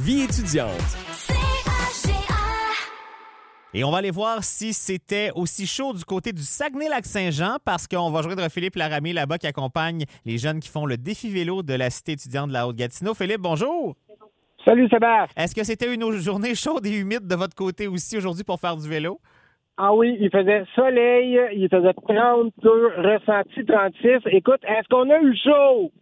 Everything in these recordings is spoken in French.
Vie étudiante. Et on va aller voir si c'était aussi chaud du côté du Saguenay-Lac-Saint-Jean parce qu'on va joindre Philippe Laramie là-bas qui accompagne les jeunes qui font le défi vélo de la cité étudiante de la Haute-Gatineau. Philippe, bonjour! Salut Sébastien! Est-ce que c'était une journée chaude et humide de votre côté aussi aujourd'hui pour faire du vélo? Ah oui, il faisait soleil, il faisait 32, ressenti 36. Écoute, est-ce qu'on a eu chaud?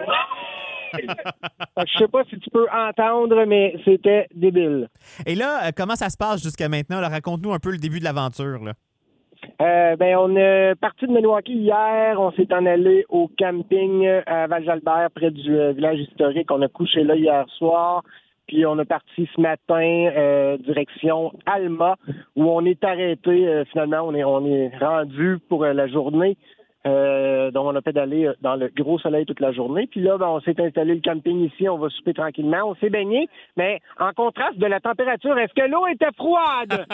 Je sais pas si tu peux entendre, mais c'était débile. Et là, comment ça se passe jusqu'à maintenant? Là, raconte-nous un peu le début de l'aventure. Là. On est parti de Milwaukee hier. On s'est en allé au camping à Val-Jalbert, près du village historique. On a couché là hier soir. Puis on est parti ce matin direction Alma, où on est arrêté. Finalement, on est rendu pour la journée. Donc, on a pédalé dans le gros soleil toute la journée. Puis là, on s'est installé le camping ici. On va souper tranquillement. On s'est baigné. Mais en contraste de la température, est-ce que l'eau était froide?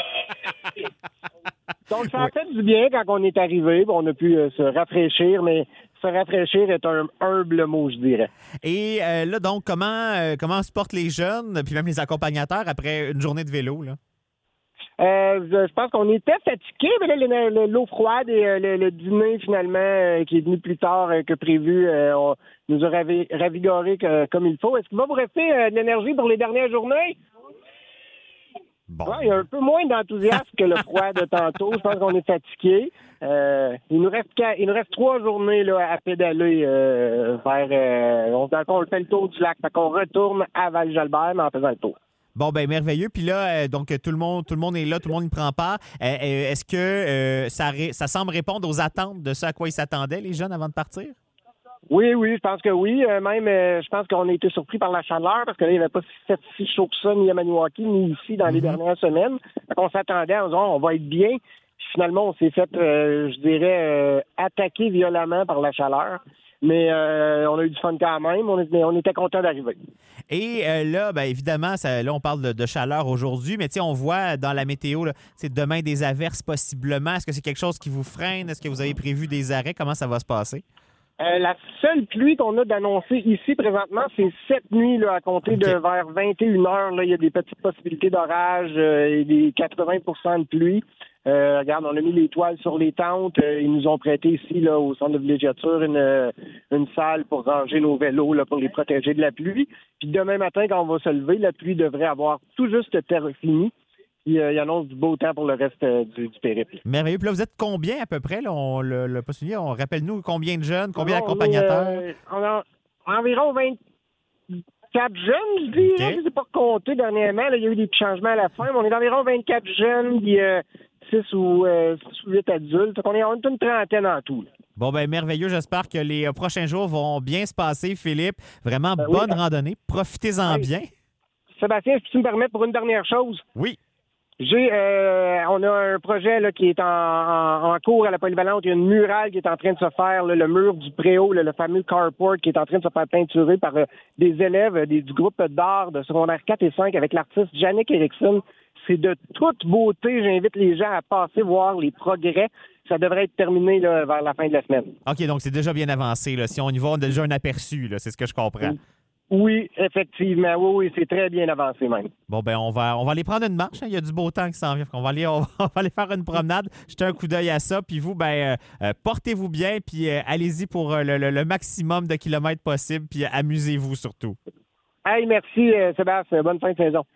Donc, ça a fait du bien quand on est arrivé. On a pu se rafraîchir, mais se rafraîchir est un humble mot, je dirais. Et là, donc, comment se portent les jeunes, puis même les accompagnateurs, après une journée de vélo, là? Je pense qu'on était fatigués, mais là, l'eau froide et le dîner, finalement, qui est venu plus tard que prévu, nous a ravigorés comme il faut. Est-ce qu'il va vous rester de l'énergie pour les dernières journées? Bon. Ouais, il y a un peu moins d'enthousiasme que le froid de tantôt. Je pense qu'on est fatigué. Il nous reste 3 journées là, à pédaler vers... on fait le tour du lac. Fait qu'on retourne à Val-Jalbert, mais en faisant le tour. Bon, ben merveilleux. Puis là, donc tout le monde est là, tout le monde y prend part. Est-ce que ça semble répondre aux attentes de ce à quoi ils s'attendaient, les jeunes, avant de partir? Oui, je pense que oui. Je pense qu'on a été surpris par la chaleur parce que là, il n'y avait pas fait si chaud que ça, ni à Maniwaki, ni ici dans les dernières semaines. On s'attendait en disant on va être bien. Puis finalement, on s'est fait, attaquer violemment par la chaleur. Mais on a eu du fun quand même. On était contents d'arriver. Et là, ben évidemment, là, on parle de chaleur aujourd'hui, mais on voit dans la météo, là, demain des averses possiblement. Est-ce que c'est quelque chose qui vous freine? Est-ce que vous avez prévu des arrêts? Comment ça va se passer? La seule pluie qu'on a d'annoncer ici présentement, c'est cette nuit là, à compter de vers 21h. Là, il y a des petites possibilités d'orage et des 80% de pluie. Regarde, on a mis les toiles sur les tentes. Ils nous ont prêté ici, là, au centre de villégiature, une salle pour ranger nos vélos, là, pour les protéger de la pluie. Puis demain matin, quand on va se lever, la pluie devrait avoir tout juste fini. Puis il annonce du beau temps pour le reste du périple. Merveilleux. Puis là, vous êtes combien à peu près? Là, on l'a pas souligné. Rappelle-nous combien de jeunes, combien d'accompagnateurs? On a environ 24 jeunes, je dirais. Okay. Je ne sais pas compter dernièrement. Là, il y a eu des petits changements à la fin, mais on est d'environ 24 jeunes, puis 6 ou 8 adultes. Donc on est une trentaine en tout. Là. Bon, ben merveilleux. J'espère que les prochains jours vont bien se passer, Philippe. Vraiment bonne randonnée. Profitez-en bien. Sébastien, si tu me permets pour une dernière chose. Oui. On a un projet là, qui est en cours à la Polyvalente. Il y a une murale qui est en train de se faire, là, le mur du préau, le fameux carport qui est en train de se faire peinturer par des élèves du groupe d'art de secondaire 4 et 5 avec l'artiste Jannick Erickson. C'est de toute beauté. J'invite les gens à passer voir les progrès. Ça devrait être terminé là, vers la fin de la semaine. OK, donc c'est déjà bien avancé. Là. Si on y va, on a déjà un aperçu. Là. C'est ce que je comprends. Oui, effectivement. Oui, c'est très bien avancé même. Bon, ben on va aller prendre une marche. Hein. Il y a du beau temps qui s'en vient. On va aller faire une promenade, jeter un coup d'œil à ça. Puis vous, portez-vous bien, puis allez-y pour le maximum de kilomètres possible, puis amusez-vous surtout. Hey, merci Sébastien. Bonne fin de saison.